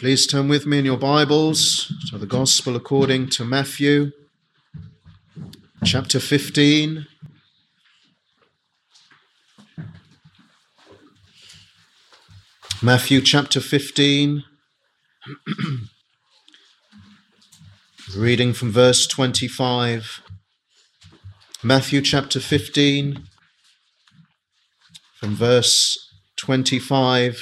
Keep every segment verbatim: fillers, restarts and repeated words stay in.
Please turn with me in your Bibles to the Gospel according to Matthew, chapter fifteen. Matthew chapter fifteen, reading from verse twenty-five. Matthew chapter fifteen, from verse twenty-five.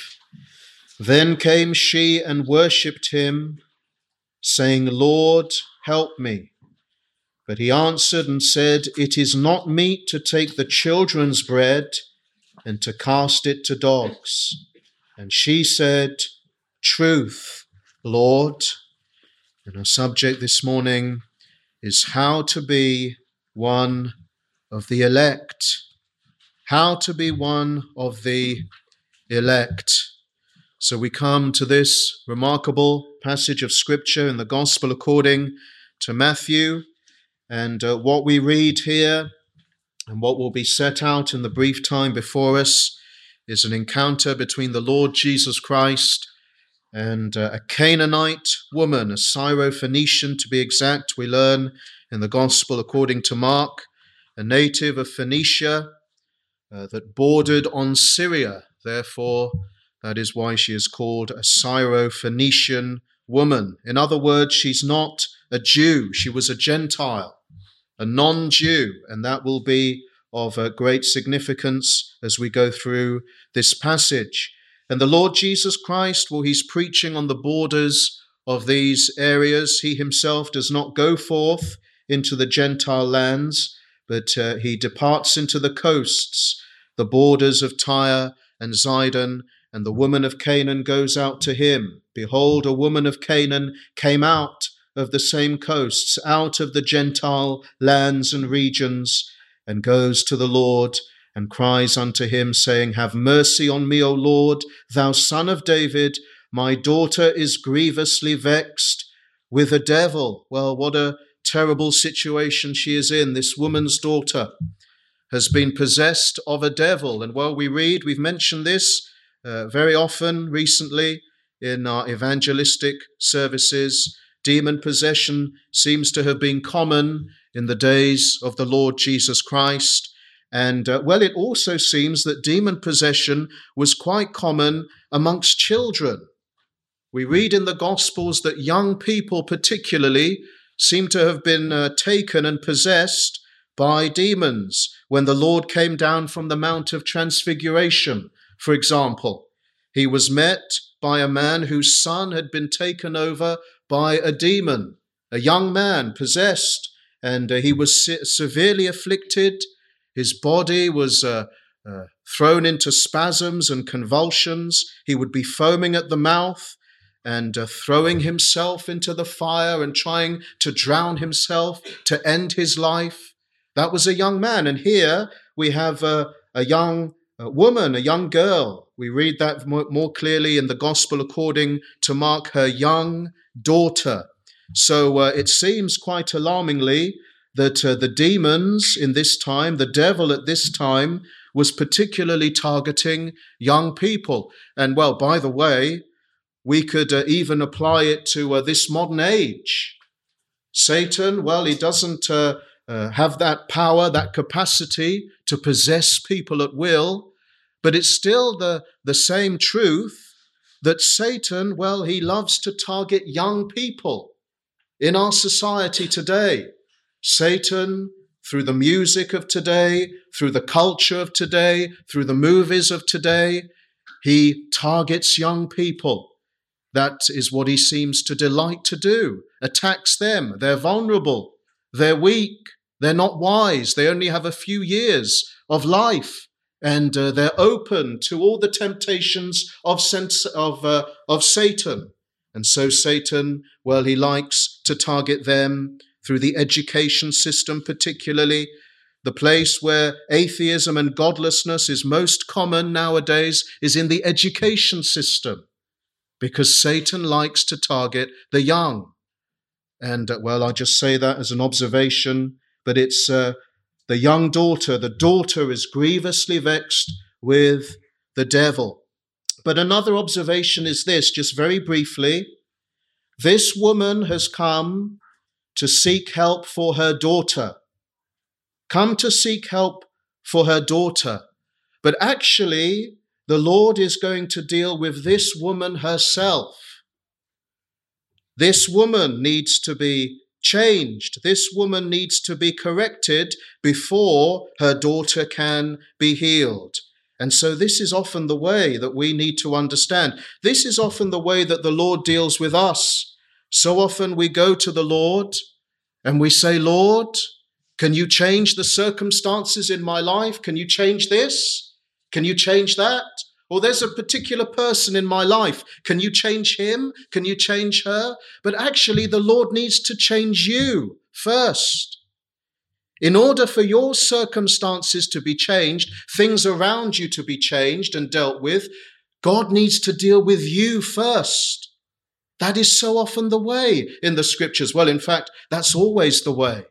Then came she and worshipped him, saying, Lord, help me. But he answered and said, It is not meet to take the children's bread and to cast it to dogs. And she said, Truth, Lord. And our subject this morning is how to be one of the elect. How to be one of the elect. So we come to this remarkable passage of Scripture in the Gospel according to Matthew. And uh, what we read here and what will be set out in the brief time before us is an encounter between the Lord Jesus Christ and uh, a Canaanite woman, a Syrophoenician to be exact, we learn in the Gospel according to Mark, a native of Phoenicia uh, that bordered on Syria. Therefore, that is why she is called a Syrophoenician woman. In other words, she's not a Jew. She was a Gentile, a non-Jew, and that will be of uh, great significance as we go through this passage. And the Lord Jesus Christ, well, he's preaching on the borders of these areas. He himself does not go forth into the Gentile lands, but uh, he departs into the coasts, the borders of Tyre and Zidon, and the woman of Canaan goes out to him. Behold, a woman of Canaan came out of the same coasts, out of the Gentile lands and regions, and goes to the Lord and cries unto him, saying, Have mercy on me, O Lord, thou Son of David. My daughter is grievously vexed with a devil. Well, what a terrible situation she is in. This woman's daughter has been possessed of a devil. And while we read, we've mentioned this Uh, very often recently in our evangelistic services, demon possession seems to have been common in the days of the Lord Jesus Christ. And, uh, well, it also seems that demon possession was quite common amongst children. We read in the Gospels that young people particularly seem to have been uh, taken and possessed by demons when the Lord came down from the Mount of Transfiguration. For example, he was met by a man whose son had been taken over by a demon, a young man possessed, and uh, he was se- severely afflicted. His body was uh, uh, thrown into spasms and convulsions. He would be foaming at the mouth and uh, throwing himself into the fire and trying to drown himself to end his life. That was a young man. And here we have uh, a young A woman, a young girl. We read that more clearly in the Gospel according to Mark, her young daughter. So uh, it seems quite alarmingly that uh, the demons in this time, the devil at this time, was particularly targeting young people. And well, by the way, we could uh, even apply it to uh, this modern age. Satan, well, he doesn't uh, uh, have that power, that capacity to possess people at will. But it's still the, the same truth that Satan, well, he loves to target young people in our society today. Satan, through the music of today, through the culture of today, through the movies of today, he targets young people. That is what he seems to delight to do. Attacks them. They're vulnerable. They're weak. They're not wise. They only have a few years of life. And uh, they're open to all the temptations of, sense, of, uh, of Satan. And so Satan, well, he likes to target them through the education system particularly, the place where atheism and godlessness is most common nowadays is in the education system, because Satan likes to target the young. And, uh, well, I just say that as an observation, but it's uh, the young daughter, the daughter is grievously vexed with the devil. But another observation is this, just very briefly. This woman has come to seek help for her daughter. Come to seek help for her daughter. But actually, the Lord is going to deal with this woman herself. This woman needs to be changed. This woman needs to be corrected before her daughter can be healed. And so this is often the way that we need to understand. This is often the way that the Lord deals with us. So often we go to the Lord and we say, Lord, can you change the circumstances in my life? Can you change this? Can you change that? Or there's a particular person in my life. Can you change him? Can you change her? But actually, the Lord needs to change you first. In order for your circumstances to be changed, things around you to be changed and dealt with, God needs to deal with you first. That is so often the way in the scriptures. Well, in fact, that's always the way.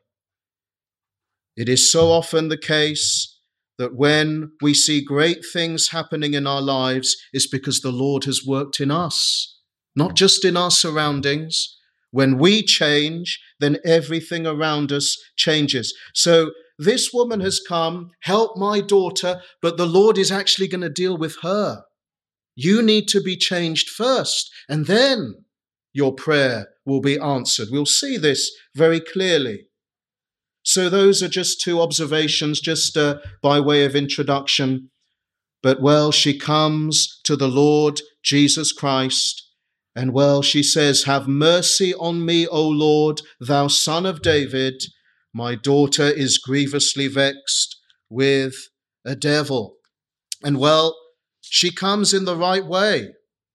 It is so often the case that when we see great things happening in our lives, it's because the Lord has worked in us, not just in our surroundings. When we change, then everything around us changes. So this woman has come, help my daughter, but the Lord is actually going to deal with her. You need to be changed first, and then your prayer will be answered. We'll see this very clearly. So those are just two observations, just uh, by way of introduction. But well, she comes to the Lord Jesus Christ, and well, she says, have mercy on me, O Lord, thou Son of David. My daughter is grievously vexed with a devil. And well, she comes in the right way.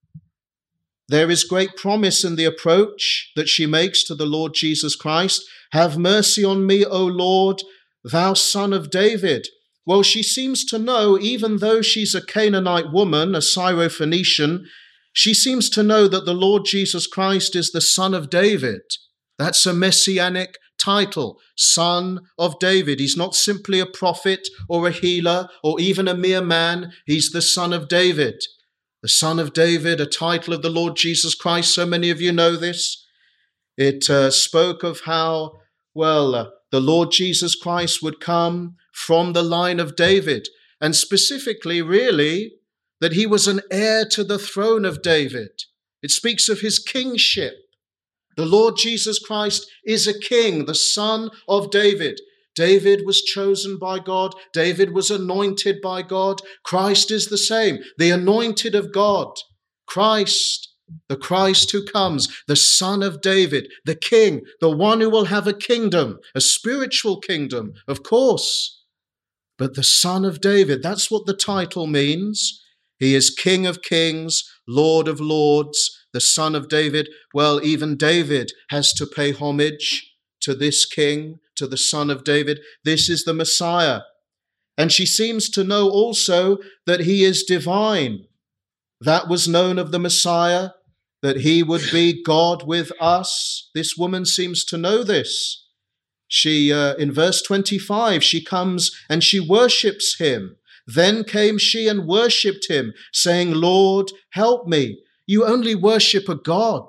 There is great promise in the approach that she makes to the Lord Jesus Christ. Have mercy on me, O Lord, thou Son of David. Well, she seems to know, even though she's a Canaanite woman, a Syrophoenician, she seems to know that the Lord Jesus Christ is the Son of David. That's a messianic title, Son of David. He's not simply a prophet or a healer or even a mere man. He's the Son of David. The Son of David, a title of the Lord Jesus Christ. So many of you know this. It uh, spoke of how, well, uh, the Lord Jesus Christ would come from the line of David, and specifically, really, that he was an heir to the throne of David. It speaks of his kingship. The Lord Jesus Christ is a king, the Son of David. David was chosen by God. David was anointed by God. Christ is the same, the anointed of God. Christ, the Christ who comes, the Son of David, the King, the one who will have a kingdom, a spiritual kingdom, of course. But the Son of David, that's what the title means. He is King of kings, Lord of lords, the Son of David. Well, even David has to pay homage to this King, to the Son of David. This is the Messiah. And she seems to know also that he is divine. That was known of the Messiah, that he would be God with us. This woman seems to know this. She, uh, in verse twenty-five, she comes and she worships him. Then came she and worshipped him, saying, Lord, help me. You only worship a God.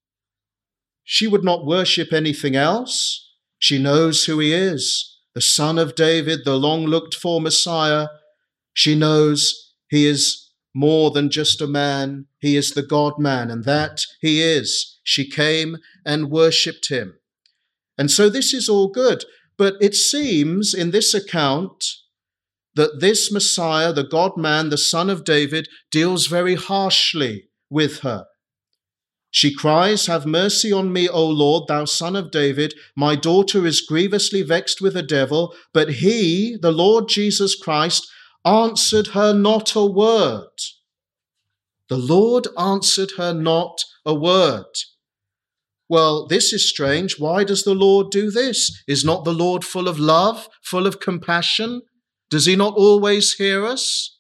She would not worship anything else. She knows who he is, the Son of David, the long-looked-for Messiah. She knows he is more than just a man. He is the God-man, and that he is. She came and worshipped him. And so this is all good. But it seems in this account that this Messiah, the God-man, the Son of David, deals very harshly with her. She cries, have mercy on me, O Lord, thou Son of David. My daughter is grievously vexed with a devil. But he, the Lord Jesus Christ, answered her not a word. The Lord answered her not a word. Well, this is strange. Why does the Lord do this? Is not the Lord full of love, full of compassion? Does he not always hear us?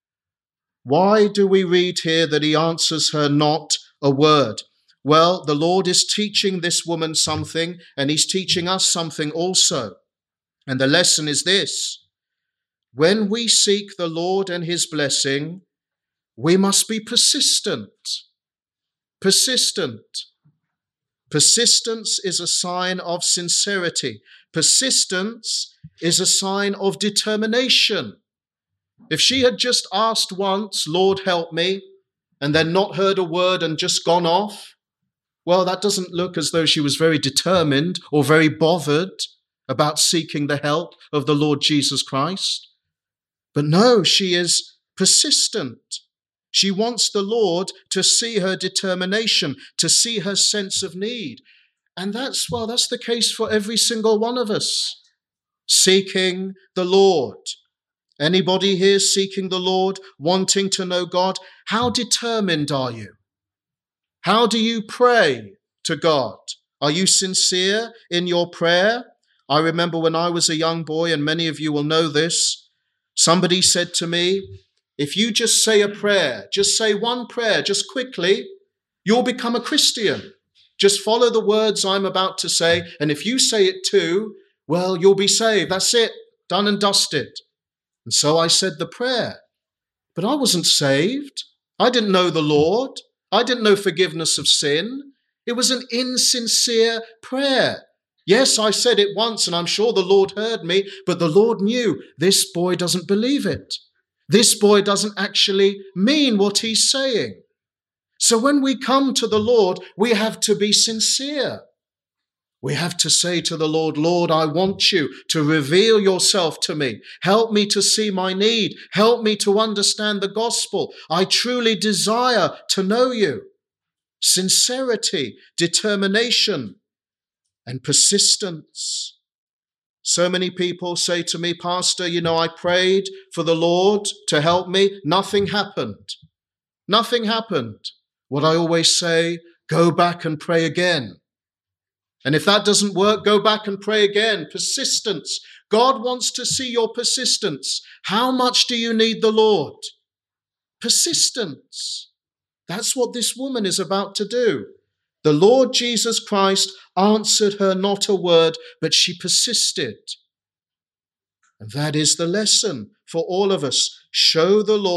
Why do we read here that he answers her not a word? Well, the Lord is teaching this woman something, and he's teaching us something also. And the lesson is this: when we seek the Lord and his blessing, we must be persistent. Persistent. Persistence is a sign of sincerity. Persistence is a sign of determination. If she had just asked once, Lord, help me, and then not heard a word and just gone off, well, that doesn't look as though she was very determined or very bothered about seeking the help of the Lord Jesus Christ. But no, she is persistent. She wants the Lord to see her determination, to see her sense of need. And that's, well, that's the case for every single one of us, seeking the Lord. Anybody here seeking the Lord, wanting to know God? How determined are you? How do you pray to God? Are you sincere in your prayer? I remember when I was a young boy, and many of you will know this, somebody said to me, if you just say a prayer, just say one prayer, just quickly, you'll become a Christian. Just follow the words I'm about to say, and if you say it too, well, you'll be saved. That's it, done and dusted. And so I said the prayer, but I wasn't saved. I didn't know the Lord. I didn't know forgiveness of sin. It was an insincere prayer. Yes, I said it once, and I'm sure the Lord heard me, but the Lord knew this boy doesn't believe it. This boy doesn't actually mean what he's saying. So when we come to the Lord, we have to be sincere. We have to say to the Lord, Lord, I want you to reveal yourself to me. Help me to see my need. Help me to understand the gospel. I truly desire to know you. Sincerity, determination, and persistence. So many people say to me, Pastor, you know, I prayed for the Lord to help me. Nothing happened. Nothing happened. What I always say, go back and pray again. And if that doesn't work, go back and pray again. Persistence. God wants to see your persistence. How much do you need the Lord? Persistence. That's what this woman is about to do. The Lord Jesus Christ answered her not a word, but she persisted. And that is the lesson for all of us. Show the Lord